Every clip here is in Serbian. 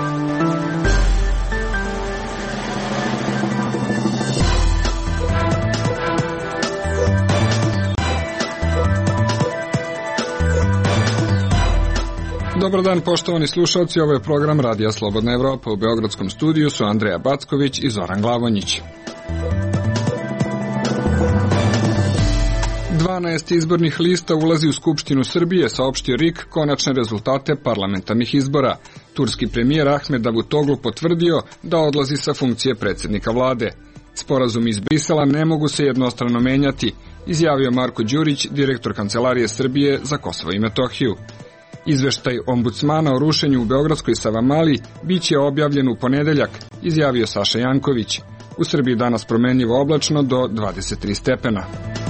Dobar dan, poštovani slušalci, ovo je program Radija Slobodna Evropa. U beogradskom studiju su Andreja Backović i Zoran Glavonjić. 12 izbornih lista ulazi u Skupštinu Srbije, saopštio RIK konačne rezultate parlamentarnih izbora. Turski premijer Ahmed Davutoglu potvrdio da odlazi sa funkcije predsjednika vlade. Sporazumi iz Brisela ne mogu se jednostrano menjati, izjavio Marko Đurić, direktor Kancelarije Srbije za Kosovo i Metohiju. Izveštaj ombudsmana o rušenju u beogradskoj Savamali biće objavljen u ponedeljak, izjavio Saša Janković. U Srbiji danas promenljivo oblačno do 23 stepena.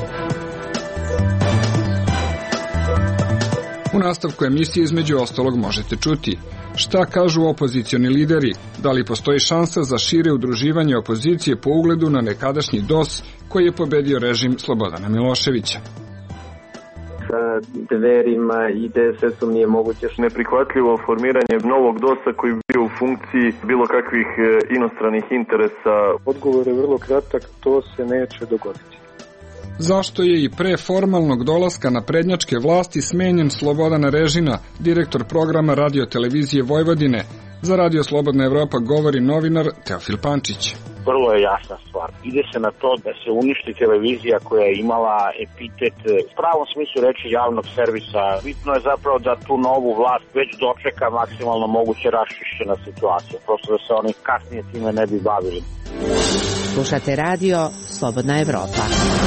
U nastavku emisije između ostalog možete čuti šta kažu opozicioni lideri, da li postoji šansa za šire udruživanje opozicije po ugledu na nekadašnji DOS koji je pobedio režim Slobodana Miloševića. Sa Dverima i DSS-om nije moguće. Neprihvatljivo formiranje novog DOS-a koji bi bio u funkciji bilo kakvih inostranih interesa. Odgovor je vrlo kratak, to se neće dogoditi. Zašto je i pre formalnog dolaska naprednjačke vlasti smenjen Slobodan Režina, direktor programa Radio-televizije Vojvodine? Za Radio Slobodna Evropa govori novinar Teofil Pančić. Vrlo je jasna stvar. Ide se na to da se uništi televizija koja je imala epitet u pravom smislu reči javnog servisa. Bitno je zapravo da tu novu vlast već dočeka maksimalno moguće raščišćena situacija. Prosto da se oni kasnije time ne bi bavili. Slušate Radio Slobodna Evropa.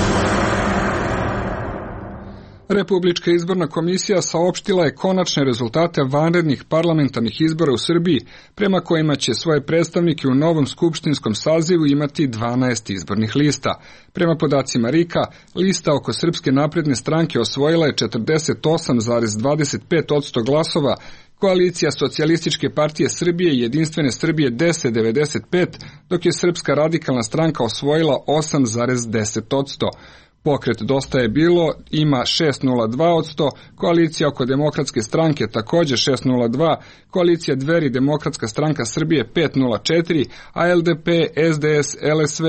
Republička izborna komisija saopštila je konačne rezultate vanrednih parlamentarnih izbora u Srbiji, prema kojima će svoje predstavnike u novom skupštinskom sazivu imati 12 izbornih lista. Prema podacima RIK-a, lista oko Srpske napredne stranke osvojila je 48,25% glasova, koalicija Socijalističke partije Srbije i Jedinstvene Srbije 10,95%, dok je Srpska radikalna stranka osvojila 8,10%. Pokret Dosta je bilo ima 6,02%, koalicija oko Demokratske stranke također 6,02%, koalicija Dveri Demokratska stranka Srbije 5,04%, a LDP, SDS, LSV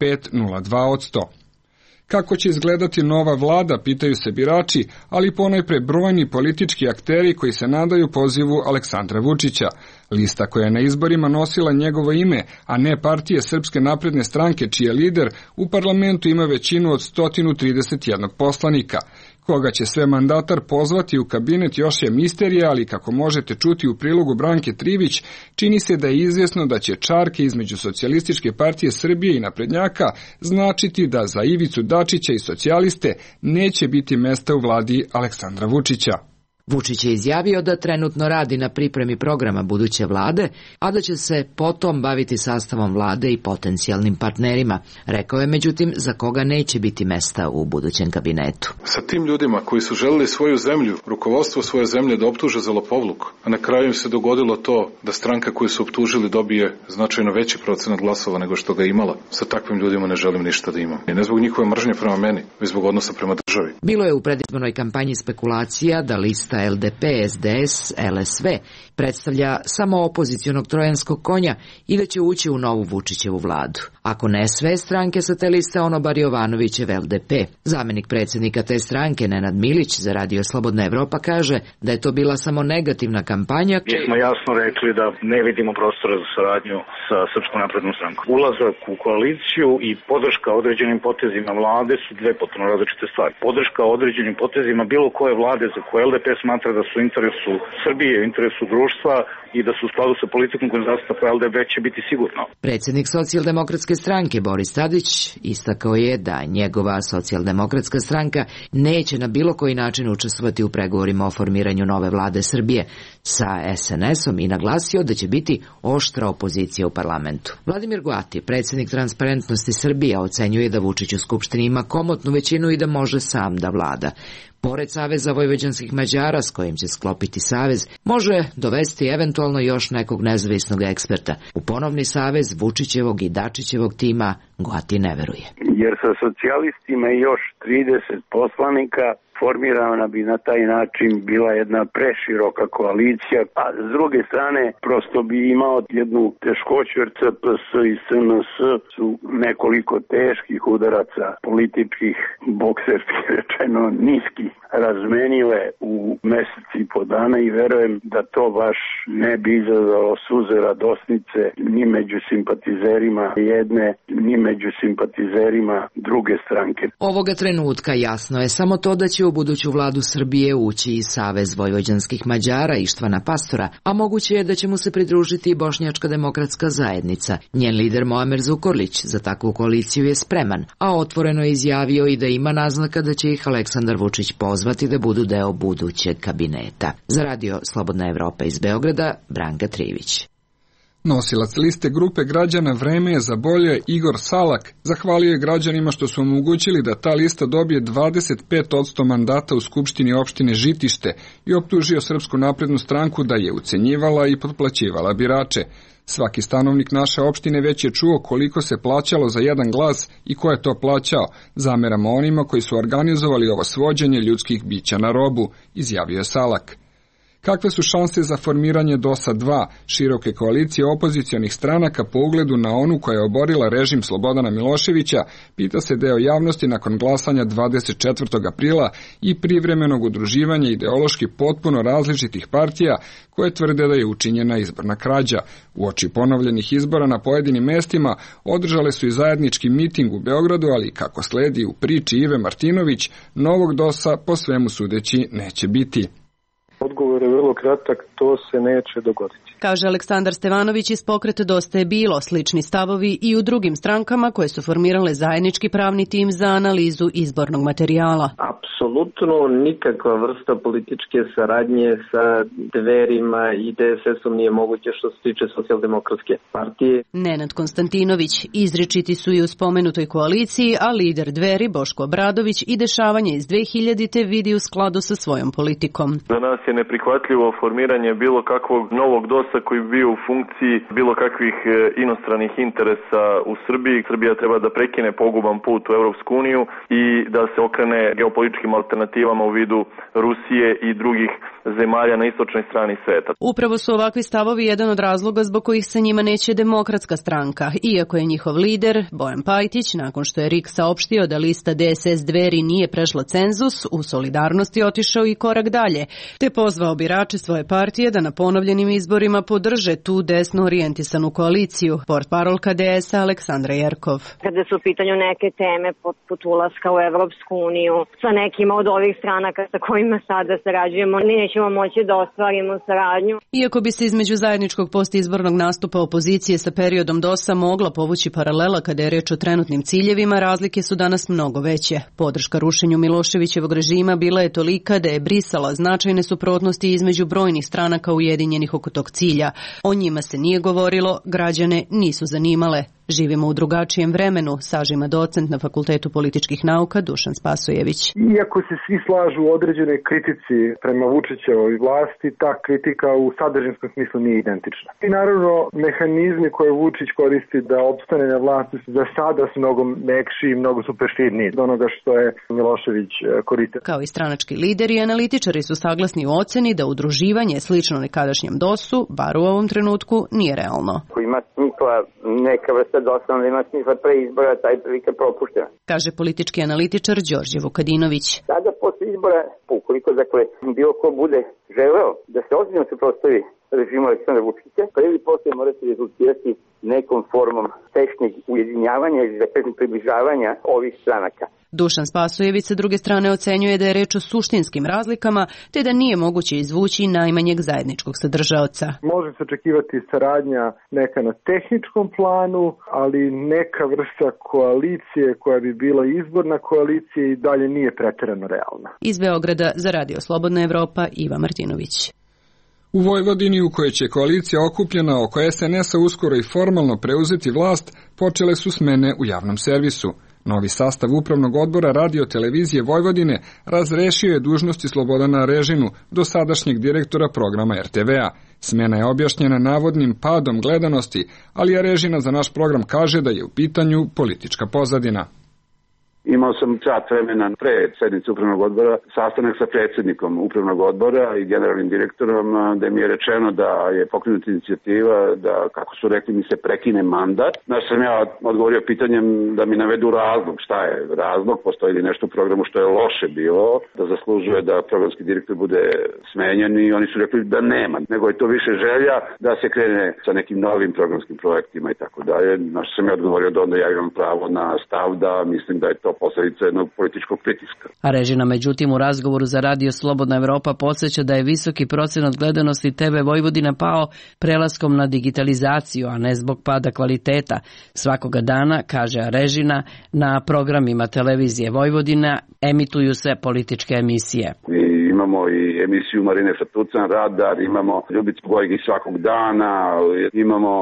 5,02%. Kako će izgledati nova vlada, pitaju se birači, ali ponajpre brojni politički akteri koji se nadaju pozivu Aleksandra Vučića. Lista koja je na izborima nosila njegovo ime, a ne partije Srpske napredne stranke, čiji je lider, u parlamentu ima većinu od 131 poslanika. Koga će sve mandatar pozvati u kabinet još je misterija, ali kako možete čuti u prilogu Branke Trivić, čini se da je izvjesno da će čarke između Socijalističke partije Srbije i naprednjaka značiti da za Ivicu Dačića i socijaliste neće biti mesta u vladi Aleksandra Vučića. Vučić je izjavio da trenutno radi na pripremi programa buduće vlade, a da će se potom baviti sastavom vlade i potencijalnim partnerima. Rekao je međutim za koga neće biti mesta u budućem kabinetu. Sa tim ljudima koji su želeli svoju zemlju, rukovodstvo svoje zemlje da optuže za lopovluk, a na kraju im se dogodilo to da stranka koju su optužili dobije značajno veći procenat glasova nego što ga imala. Sa takvim ljudima ne želim ništa da imam. I ne zbog njihove mržnje prema meni, već zbog odnosa prema državi. Bilo je u predizbornoj kampanji spekulacija da lista LDP, SDS, LSV predstavlja samo opozicionog trojanskog konja i da će ući u novu Vučićevu vladu. Ako ne sve stranke sa te liste, ono bar Jovanovićev LDP. Zamenik predsjednika te stranke, Nenad Milić, za Radio Slobodna Evropa kaže da je to bila samo negativna kampanja. Mi smo jasno rekli da ne vidimo prostora za saradnju sa Srpskom naprednom strankom. Ulazak u koaliciju i podrška određenim potezima vlade su dve potpuno različite stvari. Podrška određenim potezima bilo koje vlade za koje LDP smatra da su u interesu Srbije, u interesu društva i da su u skladu sa politikom koju zastupa LDP će biti sigurno. Predsjednik Socijaldemokratske stranke Boris Tadić istakao je da njegova Socijaldemokratska stranka neće na bilo koji način učestvovati u pregovorima o formiranju nove vlade Srbije sa SNS-om i naglasio da će biti oštra opozicija u parlamentu. Vladimir Goati, predsjednik Transparentnosti Srbije, ocenjuje da Vučić u Skupštini ima komotnu većinu i da može sam da vlada. Pored Saveza vojvođanskih Mađara s kojim će sklopiti savez, može dovesti eventualno još nekog nezavisnog eksperta. U ponovni savez Vučićevog i Dačićevog tima Goati ne veruje. Jer sa socijalistima još 30 poslanika formirana bi na taj način bila jedna preširoka koalicija, a s druge strane prosto bi imao jednu teškoću jer CPS i SNS su nekoliko teških udaraca političkih, bokserski rečeno, niski razmenile u mesec i po dana i verujem da to baš ne bi izazvalo suze radosnice ni među simpatizerima jedne, ni među simpatizerima druge stranke. Ovoga trenutka jasno je samo to da će u buduću vladu Srbije ući i Savez vojvođanskih Mađara Ištvana Pastora, a moguće je da će mu se pridružiti i Bošnjačka demokratska zajednica. Njen lider Muamer Zukorlić za takvu koaliciju je spreman, a otvoreno je izjavio i da ima naznaka da će ih Aleksandar Vučić pozvati da budu deo budućeg kabineta. Za Radio Slobodna Evropa iz Beograda, Branka Trivić. Nosilac liste grupe građana Vreme je za bolje Igor Salak zahvalio je građanima što su omogućili da ta lista dobije 25% mandata u Skupštini opštine Žitište i optužio Srpsku naprednu stranku da je ucenjivala i potplaćivala birače. Svaki stanovnik naše opštine već je čuo koliko se plaćalo za jedan glas i ko je to plaćao. Zameramo onima koji su organizovali ovo svođenje ljudskih bića na robu, izjavio je Salak. Kakve su šanse za formiranje DOS-a 2, široke koalicije opozicionih stranaka po ugledu na onu koja je oborila režim Slobodana Miloševića, pita se deo javnosti nakon glasanja 24. aprila i privremenog udruživanja ideološki potpuno različitih partija koje tvrde da je učinjena izborna krađa. Uoči ponovljenih izbora na pojedinim mestima održale su i zajednički miting u Beogradu, ali kako sledi u priči Ive Martinović, novog DOS-a po svemu sudeći neće biti. Odgovor je vrlo kratak, to se neće dogoditi. Kaže Aleksandar Stevanović iz Pokreta Dosta je bilo, slični stavovi i u drugim strankama koje su formirale zajednički pravni tim za analizu izbornog materijala. Apsolutno nikakva vrsta političke saradnje sa Dverima i DSS-om nije moguće što se tiče Socijaldemokratske partije. Nenad Konstantinović izričiti su i u spomenutoj koaliciji, a lider Dveri Boško Obradović i dešavanje iz 2000-te vidi u skladu sa svojom politikom. Za nas je neprihvatljivo formiranje bilo kakvog novog DOS-a koji bi bio u funkciji bilo kakvih inostranih interesa u Srbiji. Srbija treba da prekine poguban put u Evropsku uniju i da se okrene geopolitičkim alternativama u vidu Rusije i drugih zemalja na istočnoj strani sveta. Upravo su ovakvi stavovi jedan od razloga zbog kojih sa njima neće Demokratska stranka, iako je njihov lider, Bojan Pajtić, nakon što je RIK saopštio da lista DSS Dveri nije prešla cenzus, u solidarnosti otišao i korak dalje, te pozvao birače svoje partije da na ponovljenim izborima podrže tu desno orijentisanu koaliciju. Portparolka DS-a Aleksandra Jerkov. Kada su u pitanju neke teme poput ulaska u Evropsku uniju, sa nekima od ovih stranaka sa kojima sada sarađujemo, nećemo moći da ostvarimo saradnju. Iako bi se između zajedničkog postizbornog nastupa opozicije sa periodom DOS-a mogla povući paralela kada je reč o trenutnim ciljevima, razlike su danas mnogo veće. Podrška rušenju Miloševićevog režima bila je tolika da je brisala značajne suprotnosti između brojnih stranaka ujedinjenih oko tog cilja. O njima se nije govorilo, građane nisu zanimale. Živimo u drugačijem vremenu, sažima docent na Fakultetu političkih nauka Dušan Spasojević. Iako se svi slažu u određenoj kritici prema Vučićevoj vlasti, ta kritika u sadržinskom smislu nije identična. I naravno, mehanizmi koje Vučić koristi da opstane na vlasti za sada su mnogo mekši i mnogo su perfidniji od onoga što je Milošević koristio. Kao i stranački lideri i analitičari su saglasni u oceni da udruživanje slično nekadašnjem DOS-u, bar u ovom trenutku, nije realno. Ima smisla neka vrsta DOS-a, onda ima smisla pre izbora, taj prilika propuštena. Kaže politički analitičar Đorđe Vukadinović. Sada posle izbora, ukoliko dakle bilo ko bude želeo da se ozbiljno suprotstavi režimu Aleksandra Vučića, pa ili posle morate rezultirati nekom formom tešnjeg ujedinjavanja ili da kažem približavanja ovih stranaka. Dušan Spasojević sa druge strane ocenjuje da je reč o suštinskim razlikama, te da nije moguće izvući najmanjeg zajedničkog sadržaoca. Može se očekivati saradnja neka na tehničkom planu, ali neka vrsta koalicije koja bi bila izborna koalicija i dalje nije preterano realna. Iz Beograda za Radio Slobodna Evropa, Iva Martinović. U Vojvodini, u kojoj će koalicija okupljena oko SNS-a uskoro i formalno preuzeti vlast, počele su smene u javnom servisu. Novi sastav upravnog odbora Radio televizije Vojvodine razrešio je dužnosti Slobodana Arežinu, dosadašnjeg direktora programa RTV-a. Smena je objašnjena navodnim padom gledanosti, ali Arežina za naš program kaže da je u pitanju politička pozadina. Imao sam sat vremena pre sednice upravnog odbora, sastanak sa predsjednikom upravnog odbora i generalnim direktorom, da mi je rečeno da je pokrenuta inicijativa da, kako su rekli, mi se prekine mandat. Znaš, sam ja odgovorio pitanjem da mi navedu razlog. Šta je razlog? Postoji li nešto u programu što je loše bilo, da zaslužuje da programski direktor bude smenjen, i oni su rekli da nema, nego je to više želja da se krene sa nekim novim programskim projektima i tako dalje. Znaš, sam ja odgovorio da onda ja imam pravo na stav da mislim da je to posledica jednog političkog pritiska. A Režina, međutim, u razgovoru za Radio Slobodna Evropa podsjeća da je visoki procenat gledanosti TV Vojvodina pao prelaskom na digitalizaciju, a ne zbog pada kvaliteta. Svakoga dana, kaže Režina, na programima televizije Vojvodina emituju se političke emisije. Imamo i emisiju Marine Fatucan, Radar, imamo Ljubicu Gojgi svakog dana, imamo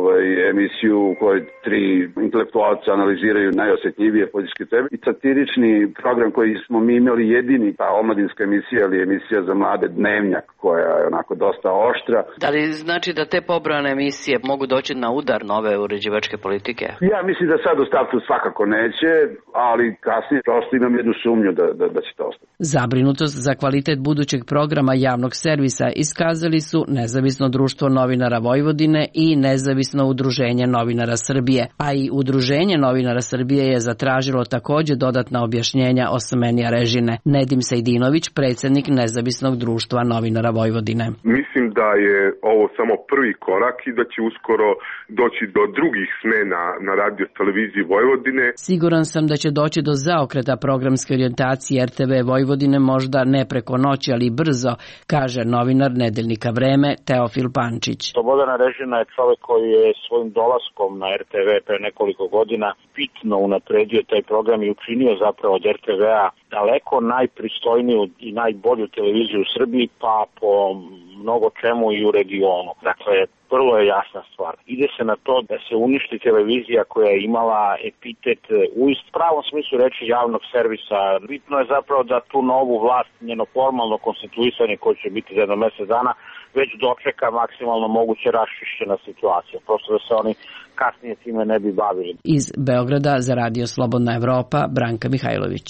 emisiju u kojoj 3 intelektualca analiziraju najosjetljivije političke teme i satirični program koji smo mi imali jedini, ta omladinska emisija ili emisija za mlade, Dnevnjak, koja je onako dosta oštra. Da li znači da te pobrojane emisije mogu doći na udar nove uređivačke politike? Ja mislim da sad u startu svakako neće, ali kasnije prosto imam jednu sumnju da će to ostati. Zabrinutost za kvalitet budućeg programa javnog servisa iskazali su Nezavisno društvo novinara Vojvodine i Nezavisno udruženje novinara Srbije, a i Udruženje novinara Srbije je zatražilo također dodatna objašnjenja o smeni Režine. Nedim Sejdinović, predsjednik Nezavisnog društva novinara Vojvodine. Mislim da je ovo samo prvi korak i da će uskoro doći do drugih smena na radio televiziji Vojvodine. Siguran sam da će doći do zaokreta programske orijentacije RTV Vojvodine, možda ne preko noći, ali brzo, kaže novinar Nedeljnika Vreme Teofil Pančić. Slobodan Režina je čovjek koji je svojim dolaskom na RTV pre nekoliko godina bitno unapredio taj program i učinio zapravo od RTV-a daleko najpristojniju i najbolju televiziju u Srbiji, pa po mnogo čemu i u regionu. Dakle, prvo je jasna stvar. Ide se na to da se uništi televizija koja je imala epitet u pravom smislu reči javnog servisa. Bitno je zapravo da tu novu vlast, njeno formalno konstituisanje koje će biti za jedno mjesec dana, već dočeka maksimalno moguće raščišćena situacija. Prosto da se oni kasnije time ne bi bavili. Iz Beograda za Radio Slobodna Evropa, Branka Mihajlović.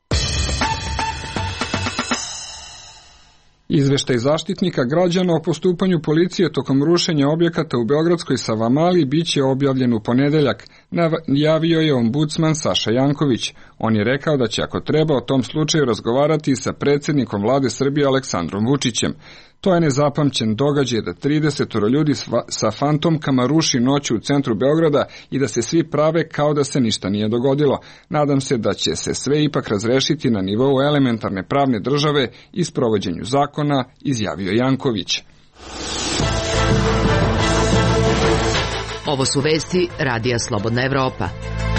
Izveštaj zaštitnika građana o postupanju policije tokom rušenja objekata u Beogradskoj Savamali biće objavljen u ponedeljak, javio je ombudsman Saša Janković. On je rekao da će ako treba o tom slučaju razgovarati sa predsjednikom vlade Srbije Aleksandrom Vučićem. To je nezapamćen događaj da 30 ljudi sa fantomkama ruši noću u centru Beograda i da se svi prave kao da se ništa nije dogodilo. Nadam se da će se sve ipak razrešiti na nivou elementarne pravne države i sprovođenju zakona, izjavio Janković. Ovo su vesti Radija Slobodna Evropa.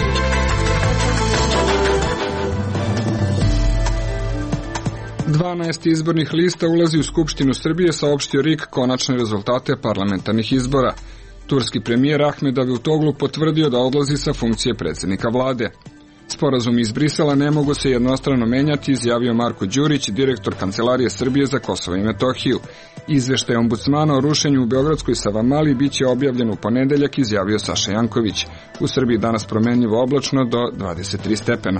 Dvanaest izbornih lista ulazi u Skupštinu Srbije, saopštio RIK konačne rezultate parlamentarnih izbora. Turski premijer Ahmed Davutoglu potvrdio da odlazi sa funkcije predsjednika vlade. Sporazum iz Brisela ne mogu se jednostrano menjati, izjavio Marko Đurić, direktor Kancelarije Srbije za Kosovo i Metohiju. Izveštaj ombudsmana o rušenju u Beogradskoj Savamali biće objavljen u ponedeljak, izjavio Saša Janković. U Srbiji danas promenljivo oblačno do 23 stepena.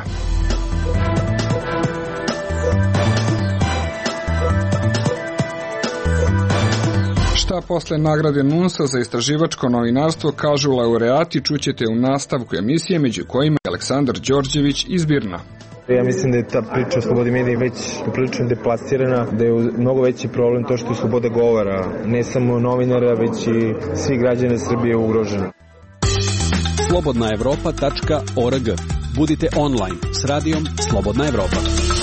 Šta posle nagrade NUNS-a za istraživačko novinarstvo kažu laureati, čućete u nastavku emisije, među kojima je Aleksandar Đorđević iz Birna. Ja mislim da je ta priča o slobodi medija već prilično deplasirana, da je mnogo veći problem to što je sloboda govora, ne samo novinara, već i svih građana Srbije ugrožena. slobodnaevropa.org. Budite online s radijom Slobodna Evropa.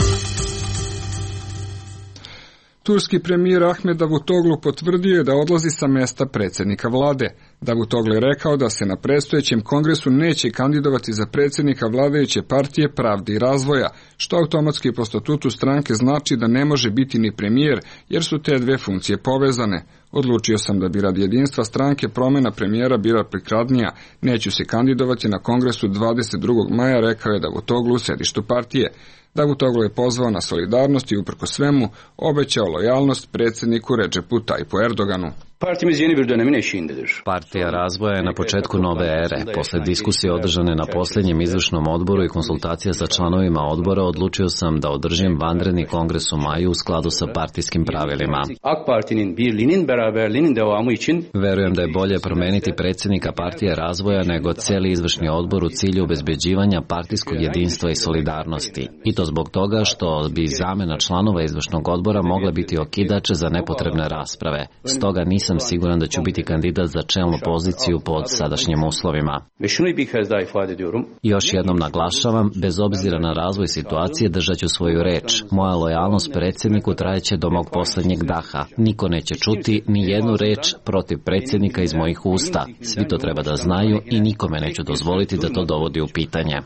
Turski premijer Ahmed Davutoglu potvrdio je da odlazi sa mesta predsjednika vlade. Davutoglu je rekao da se na predstojećem kongresu neće kandidovati za predsjednika vladajuće partije Pravde i razvoja, što automatski po statutu stranke znači da ne može biti ni premijer, jer su te dve funkcije povezane. Odlučio sam da bi radi jedinstva stranke promjena premijera bila prikladnija. Neću se kandidovati na kongresu 22. maja, rekao je Davutoglu u sedištu partije. Davutoglu je pozvao na solidarnost i uprkos svemu obećao lojalnost predsjedniku Redžepu Tajpu Erdoganu. Partimiz yeni bir dönemin eşiğindedir. Partija razvoja je na početku nove ere. Posle diskusije održane na posljednjem izvršnom odboru i konsultacija sa članovima odbora, odlučio sam da održim vanredni kongres u maju u skladu sa partijskim pravilima. AK Parti'nin birliğinin beraberliğinin devamı için verujem da je bolje promeniti predsjednika Partije razvoja nego cijeli izvršni odbor u cilju obezbeđivanja partijskog jedinstva i solidarnosti. I to zbog toga što bi zamena članova izvršnog odbora mogla biti okidač za nepotrebne rasprave. Stoga nisam siguran da ću biti kandidat za čelnu poziciju pod sadašnjim uslovima. Još jednom naglašavam, bez obzira na razvoj situacije držat ću svoju reč. Moja lojalnost predsjedniku trajeće do mog posljednjeg daha. Niko neće čuti ni jednu reč protiv predsjednika iz mojih usta. Svi to treba da znaju i nikome neću dozvoliti da to dovodi u pitanje.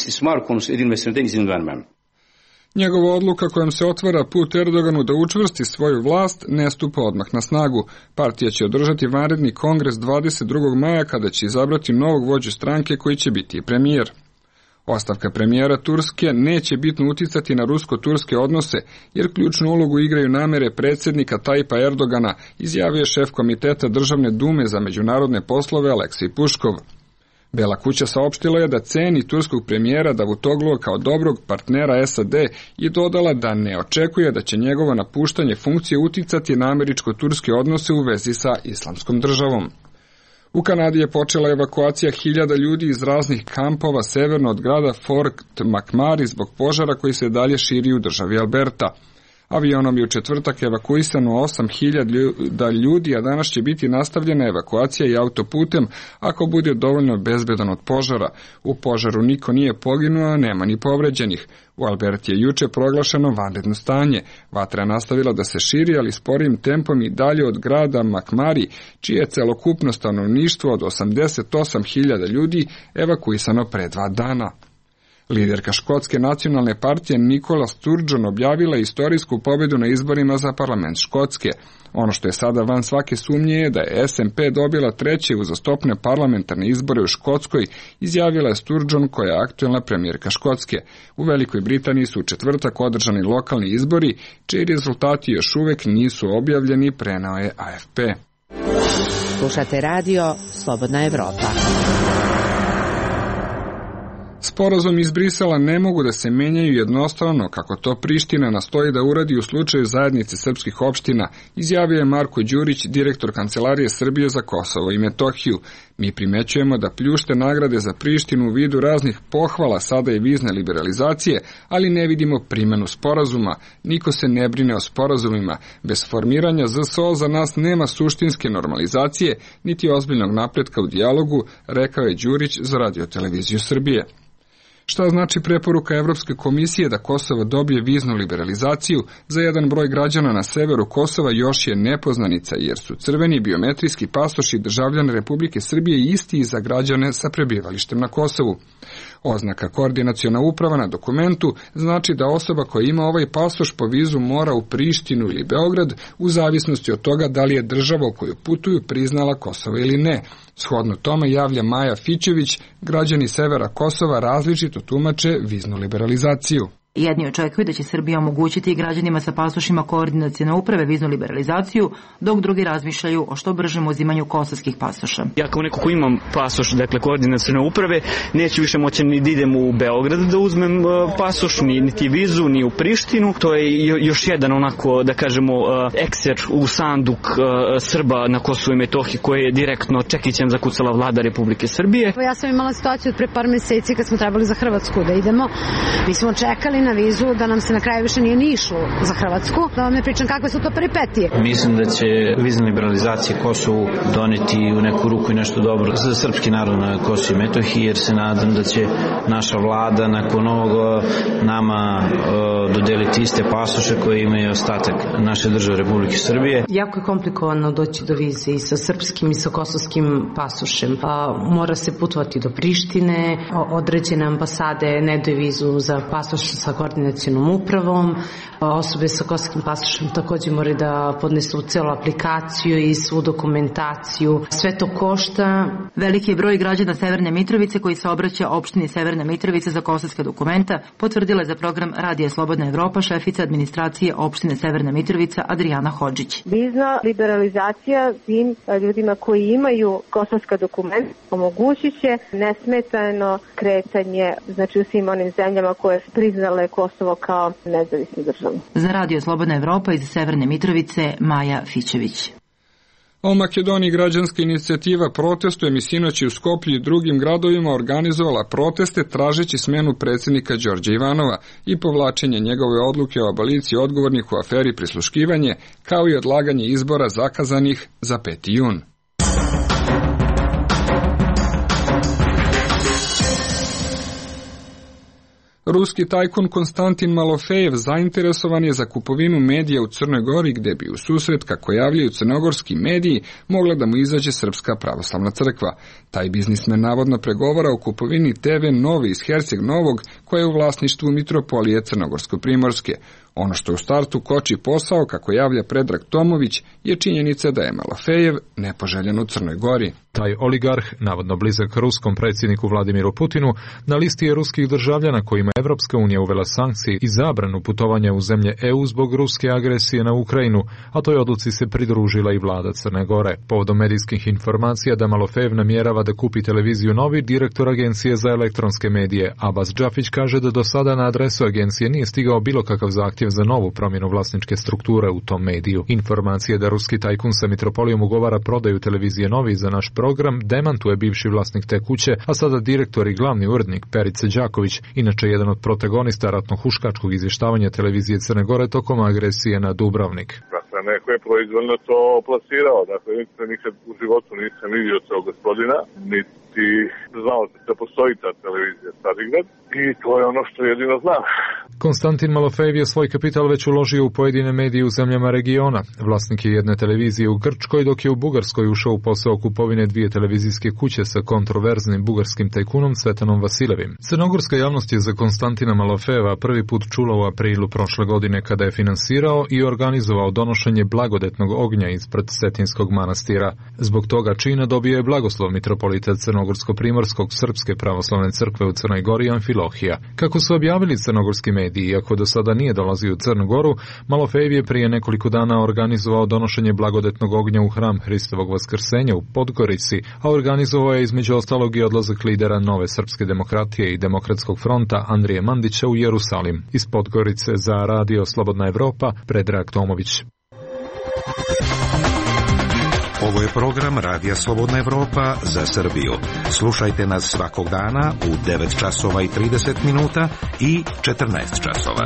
Njegova odluka kojom se otvara put Erdoganu da učvrsti svoju vlast ne stupa odmah na snagu. Partija će održati vanredni kongres 22. maja kada će izabrati novog vođu stranke koji će biti premijer. Ostavka premijera Turske neće bitno uticati na rusko-turske odnose, jer ključnu ulogu igraju namere predsjednika Tajipa Erdogana, izjavio je šef komiteta Državne dume za međunarodne poslove Aleksej Puškov. Bela kuća saopštila je da ceni turskog premijera Davutoglua kao dobrog partnera SAD i dodala da ne očekuje da će njegovo napuštanje funkcije uticati na američko-turske odnose u vezi sa islamskom državom. U Kanadi je počela evakuacija 1000 ljudi iz raznih kampova severno od grada Fort McMurray zbog požara koji se dalje širi u državi Alberta. Avionom je u četvrtak evakuisano 8000 ljudi, a danas će biti nastavljena evakuacija i autoputem ako bude dovoljno bezbedan od požara. U požaru niko nije poginuo, a nema ni povređenih. U Alberti je juče proglašeno vanredno stanje. Vatra je nastavila da se širi, ali sporijim tempom i dalje od grada McMurray, čije je celokupno stanovništvo od 88.000 ljudi evakuisano pre 2 dana. Liderka Škotske nacionalne partije Nicola Sturgeon objavila istorijsku pobedu na izborima za parlament Škotske. Ono što je sada van svake sumnje je da je SNP dobila 3. uzastopne parlamentarne izbore u Škotskoj, izjavila je Sturgeon koja je aktuelna premijerka Škotske. U Velikoj Britaniji su u četvrtak održani lokalni izbori, čiji rezultati još uvek nisu objavljeni, preneo je AFP. Slušate radio Slobodna Evropa. Sporazum iz Brisela ne mogu da se menjaju jednostavno kako to Priština nastoji da uradi u slučaju zajednice srpskih opština, izjavio je Marko Đurić, direktor Kancelarije Srbije za Kosovo i Metohiju. Mi primećujemo da pljušte nagrade za Prištinu u vidu raznih pohvala sada i vizne liberalizacije, ali ne vidimo primenu sporazuma. Niko se ne brine o sporazumima. Bez formiranja ZSO za nas nema suštinske normalizacije, niti ozbiljnog napretka u dijalogu, rekao je Đurić za Radio-televiziju Srbije. Šta znači preporuka Evropske komisije da Kosovo dobije viznu liberalizaciju za jedan broj građana na severu Kosova još je nepoznanica, jer su crveni biometrijski pasoši državljana Republike Srbije isti i za građane sa prebivalištem na Kosovu. Oznaka koordinaciona uprava na dokumentu znači da osoba koja ima ovaj pasoš po vizu mora u Prištinu ili Beograd u zavisnosti od toga da li je država u koju putuju priznala Kosovo ili ne. Shodno tome javlja Maja Fićević, građani severa Kosova različito tumače viznu liberalizaciju. Jedni očekuju da će Srbija omogućiti građanima sa pasošima koordinacione uprave viznu liberalizaciju, dok drugi razmišljaju o što bržem uzimanju kosovskih pasoša. Ja kao neko ko imam pasoš, dakle koordinacione uprave, neću više moći ni da idem u Beograd da uzmem pasoš, niti vizu, ni u Prištinu. To je još jedan onako, da kažemo, ekser u sanduk Srba na Kosovu i Metohiji koje je direktno čekićem zakucala vlada Republike Srbije. Ja sam imala situaciju od pre par meseci kad smo trebali za Hrvatsku da idemo. Mi smo čekali na vizu da nam se na kraju više nije ni išlo za Hrvatsku. Da vam ne pričam kakve su to peripetije. Mislim da će vizna liberalizacija Kosovu doneti u neku ruku i nešto dobro za srpski narod na Kosovu i Metohiji, jer se nadam da će naša vlada nakon ovoga nama dodeliti iste pasoše koje imaju ostatak naše države Republike Srbije. Jako je komplikovano doći do vize i sa srpskim i sa kosovskim pasošem. Mora se putovati do Prištine, određene ambasade ne daju vizu za pasoš sa sa koordinacionom upravom. Osobe sa kosovskim pasošem takođe moraju da podnesu celu aplikaciju i svu dokumentaciju. Sve to košta. Veliki je broj građana Severne Mitrovice koji se obraća opštini Severne Mitrovice za kosovska dokumenta, potvrdila je za program Radija Slobodna Evropa šefica administracije opštine Severna Mitrovica Adriana Hodžić. Vizna liberalizacija tim ljudima koji imaju kosovska dokumenta omogućit će nesmetano kretanje, znači u svim onim zemljama koje su priznale Kosovo kao nezavisnu državu. Za Radio Slobodna Evropa iz Severne Mitrovice Maja Fićević. U Makedoniji građanska inicijativa Protestuje mi sinoć u Skoplju i drugim gradovima organizovala proteste tražeći smenu predsjednika Đorđa Ivanova i povlačenje njegove odluke o aboliciji odgovornih u aferi prisluškivanje, kao i odlaganje izbora zakazanih za 5. jun. Ruski tajkun Konstantin Malofejev zainteresovan je za kupovinu medija u Crnoj Gori, gde bi u susret, kako javljaju crnogorski mediji, mogla da mu izađe Srpska pravoslavna crkva. Taj biznismen navodno pregovara o kupovini TV Novi iz Herceg Novog, koja je u vlasništvu Mitropolije Crnogorsko-Primorske. Ono što u startu koči posao, kako javlja Predrag Tomović, je činjenica da je Malofejev nepoželjen u Crnoj Gori. Taj oligarh, navodno blizak ruskom predsjedniku Vladimiru Putinu, na listi je ruskih državljana kojima Evropska unija uvela sankcije i zabranu putovanja u zemlje EU zbog ruske agresije na Ukrajinu, a toj odluci se pridružila i vlada Crne Gore. Povodom medijskih informacija da Malofejev namjerava da kupi televiziju Novi, direktor Agencije za elektronske medije Abbas Džafić kaže da do sada na adresu agencije nije stigao bilo kakav zahtjev za novu promjenu vlasničke strukture u tom mediju. Informacije da ruski tajkun sa Mitropolijom ugovara prodaju televizije Novi za naš program demantuje bivši vlasnik te kuće, a sada direktor i glavni urednik Perica Đaković, inače jedan od protagonista ratno-huškačkog izvještavanja televizije Crne Gore tokom agresije na Dubrovnik. Dakle, neko je proizvoljno to plasirao, dakle, nikad u životu nisam vidio tog gospodina, niti znao da postoji ta televizija Starigrad i to je ono što jedino znam. Konstantin Malofejev je svoj kapital već uložio u pojedine medije u zemljama regiona. Vlasnik je jedne televizije u Grčkoj, dok je u Bugarskoj ušao u posao kupovine 2 televizijske kuće sa kontroverznim bugarskim tajkunom Cvetanom Vasilevim. Crnogorska javnost je za Konstantina Malofejeva prvi put čula u aprilu prošle godine kada je finansirao i organizovao donošenje blagodetnog ognja ispred Cetinskog manastira. Zbog toga čina dobio je blagoslov mitropolita Crnogorsko-Primorskog Srpske pravoslavne crkve u Crnoj Gori Amfilohija. Kako su objavili crnogorski mediji, iako do sada nije dolazio u Crnu Goru, Malofejev je prije nekoliko dana organizovao donošenje blagodetnog ognja u hram Hristovog vaskrsenja u Podgorici, a organizovao je između ostalog i odlazak lidera Nove srpske demokratije i Demokratskog fronta Andrije Mandića u Jerusalim. Iz Podgorice za Radio Slobodna Evropa, Predrag Tomović. Ovo je program Radija Slobodna Evropa za Srbiju. Slušajte nas svakog dana u 9 časova i 30 minuta i 14 časova.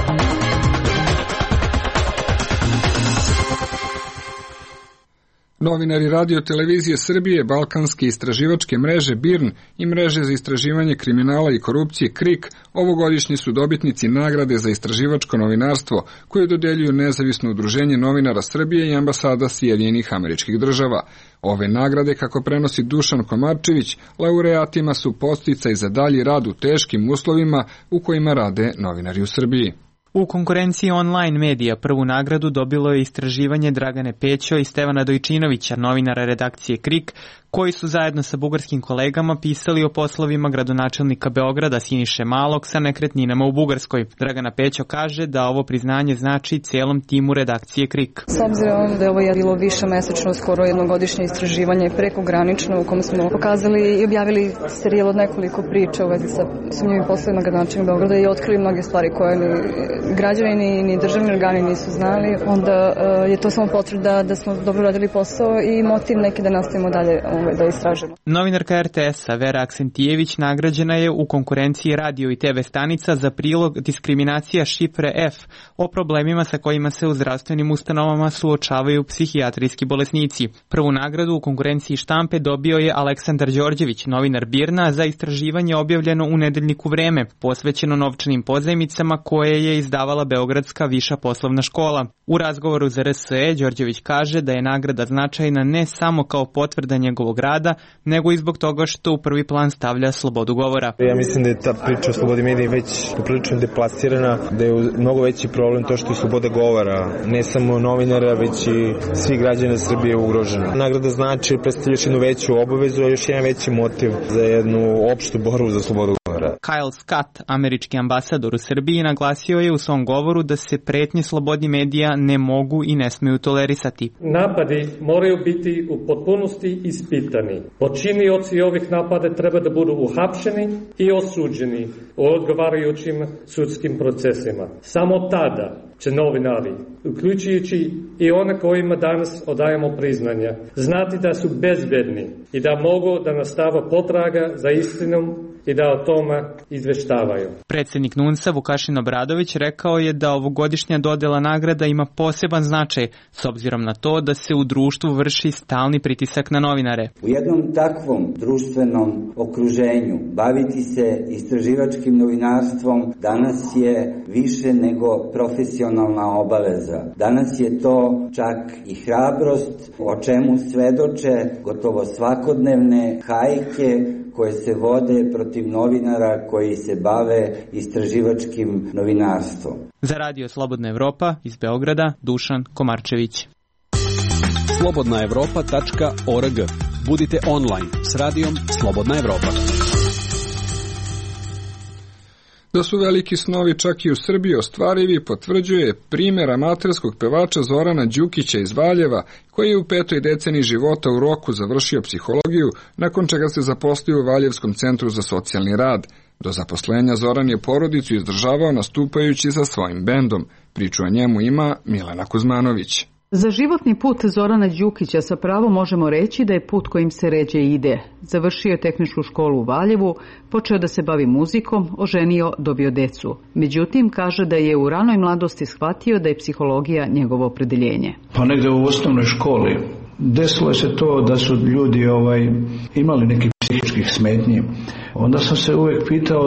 Novinari Radio televizije Srbije, Balkanske istraživačke mreže BIRN i mreže za istraživanje kriminala i korupcije KRIK ovogodišnji su dobitnici nagrade za istraživačko novinarstvo koje dodeljuju Nezavisno udruženje novinara Srbije i ambasada Sjedinjenih Američkih Država. Ove nagrade, kako prenosi Dušan Komarčević, laureatima su podsticaj za dalji rad u teškim uslovima u kojima rade novinari u Srbiji. U konkurenciji online medija prvu nagradu dobilo je istraživanje Dragane Pećo i Stevana Dojčinovića, novinara redakcije KRIK, koji su zajedno sa bugarskim kolegama pisali o poslovima gradonačelnika Beograda Siniše Malog sa nekretninama u Bugarskoj. Dragana Pećo kaže da ovo priznanje znači celom timu redakcije KRIK. S obzirom da je ovo bilo više mesečno, skoro jednogodišnje istraživanje prekogranično u kom smo pokazali i objavili serijal od nekoliko priča u vezi sa sumnjivim poslovima gradonačelnika Beograda i otkrili mnoge stvari koje ni građani ni državni organi nisu znali, onda je to samo potvrda da smo dobro radili posao i motiv neki da nastavimo dalje da istražujemo. Novinarka RTS-a Vera Aksentijević nagrađena je u konkurenciji radio i TV stanica za prilog Diskriminacija šifre F o problemima sa kojima se u zdravstvenim ustanovama suočavaju psihijatrijski bolesnici. Prvu nagradu u konkurenciji štampe dobio je Aleksandar Đorđević, novinar BIRN-a, za istraživanje objavljeno u nedeljniku Vreme, posvećeno novčanim pozajmicama koje je izdavala Beogradska viša poslovna škola. U razgovoru za RSE Đorđević kaže da je nagrada značajna ne samo kao potvrda njegovog njegovog rada, nego i zbog toga što u prvi plan stavlja slobodu govora. Ja mislim da je ta priča o slobodi medija već poprilično deplasirana, da je mnogo veći problem to što je sloboda govora, ne samo novinara, već i svih građana Srbije ugrožena. Nagrada znači predstavlja još jednu veću obavezu, a još jedan veći motiv za jednu opštu borbu za slobodu govora. Kyle Scott, američki ambasador u Srbiji, naglasio je u svom govoru da se pretnje slobodi medija ne mogu i ne smeju tolerisati. Napadi moraju biti u potpunosti ispitani. Počinioci ovih napada treba da budu uhapšeni i osuđeni u odgovarajućim sudskim procesima. Samo tada će novinari, uključujući i one kojima danas odajemo priznanja, znati da su bezbedni i da mogu da nastava potraga za istinom i da o tome izveštavaju. Predsednik NUNS-a Vukašin Obradović rekao je da ovogodišnja dodela nagrada ima poseban značaj s obzirom na to da se u društvu vrši stalni pritisak na novinare. U jednom takvom društvenom okruženju baviti se istraživačkim novinarstvom danas je više nego profesionalna obaveza. Danas je to čak i hrabrost, o čemu svedoče gotovo svakodnevne hajke koje se vode protiv novinara koji se bave istraživačkim novinarstvom. Za Radio Slobodna Evropa iz Beograda, Dušan Komarčević. slobodnaevropa.org. Budite online s radijom Slobodna Evropa. Da su veliki snovi čak i u Srbiji ostvarivi, potvrđuje primjer amaterskog pevača Zorana Đukića iz Valjeva, koji je u 5. deceniji života u Roku završio psihologiju, nakon čega se zaposlio u Valjevskom centru za socijalni rad. Do zaposlenja Zoran je porodicu izdržavao nastupajući sa svojim bendom. Priču o njemu ima Milena Kuzmanović. Za životni put Zorana Đukića sa pravom možemo reći da je put kojim se ređe ide. Završio je tehničku školu u Valjevu, počeo da se bavi muzikom, oženio, dobio decu. Međutim, kaže da je u ranoj mladosti shvatio da je psihologija njegovo opredeljenje. Pa negde u osnovnoj školi desilo se to da su ljudi imali neki psihičkih smetnji. Onda sam se uvijek pitao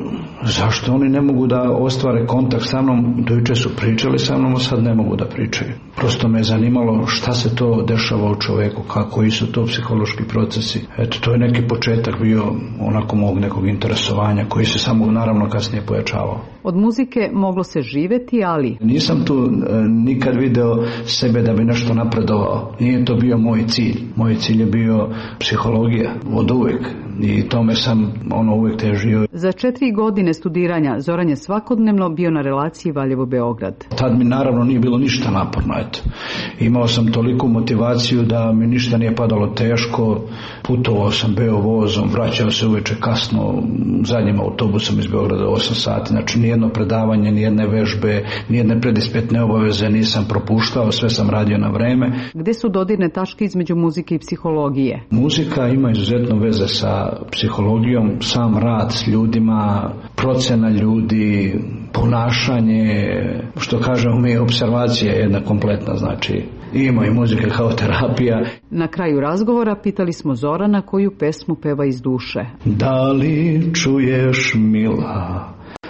zašto oni ne mogu da ostvare kontakt sa mnom, do juče su pričali sa mnom, a sad ne mogu da pričaju. Prosto me je zanimalo šta se to dešava u čoveku, koji su to psihološki procesi. Eto, to je neki početak bio onako mog nekog interesovanja, koji se samo naravno kasnije pojačavao. Od muzike moglo se živeti, ali... Nisam tu nikad video sebe da bi nešto napredovao. Nije to bio moj cilj. Moj cilj je bio psihologija, od uvek. I tome sam uvek težio. Za 4 godine studiranja Zoran je svakodnevno bio na relaciji Valjevo-Beograd. Tad mi naravno nije bilo ništa naporno. Eto. Imao sam toliku motivaciju da mi ništa nije padalo teško. Putovao sam beo vozom, vraćao se uveče kasno zadnjim autobusom iz Beograda 8 sati. Znači nijedno predavanje, nijedne vežbe, nijedne predispitne obaveze nisam propuštao, sve sam radio na vreme. Gde su dodirne tačke između muzike i psihologije? Muzika ima izuzetno veze sa psihologijom, sam rad s ljudima, procena ljudi, ponašanje, što kažemo mi, observacija je jedna kompletna, znači ima i muzika kao terapija. Na kraju razgovora pitali smo Zorana koju pesmu peva iz duše. Da li čuješ, mila,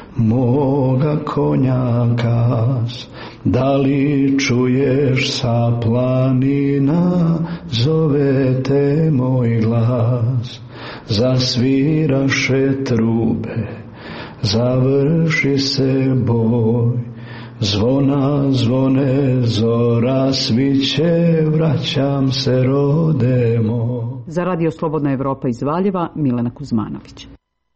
moga konja gas, da li čuješ sa planina, zove te moj glas, zasviraše trube, završi se boj, zvona zvone, zora sviće, vraćam se rode moj. Za Radio Slobodna Evropa iz Valjeva, Milena Kuzmanović.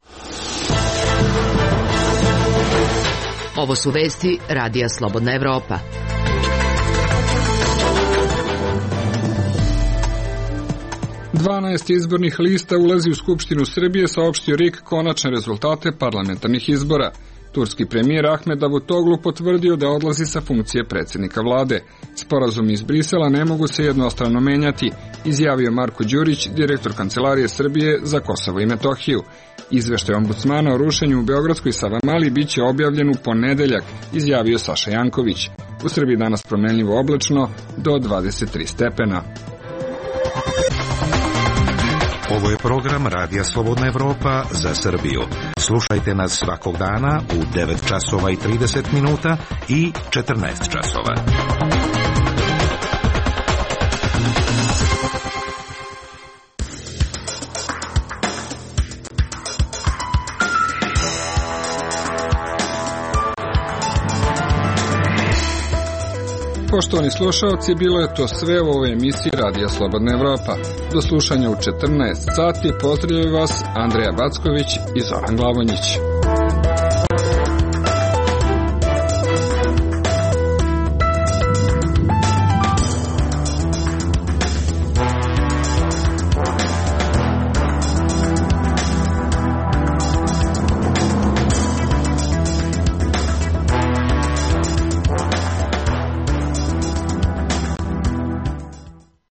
Ovo su vesti Radija Slobodna Evropa. Dvanaest izbornih lista ulazi u Skupštinu Srbije, saopštio RIK konačne rezultate parlamentarnih izbora. Turski premijer Ahmed Davutoglu potvrdio da odlazi sa funkcije predsjednika vlade. Sporazumi iz Brisela ne mogu se jednostrano menjati, izjavio Marko Đurić, direktor Kancelarije Srbije za Kosovo i Metohiju. Izveštaj ombudsmana o rušenju u Beogradskoj Savamali biće objavljen u ponedeljak, izjavio Saša Janković. U Srbiji danas promenljivo oblačno do 23 stepena. Ovo je program Radija Slobodna Evropa za Srbiju. Slušajte nas svakog dana u 9 časova i 30 minuta i 14 časova. Poštovani slušalci, bilo je to sve u ovoj emisiji Radija Slobodna Evropa. Do slušanja u 14 sati. Pozdravljaju vas Andreja Backović i Zoran Glavonjić.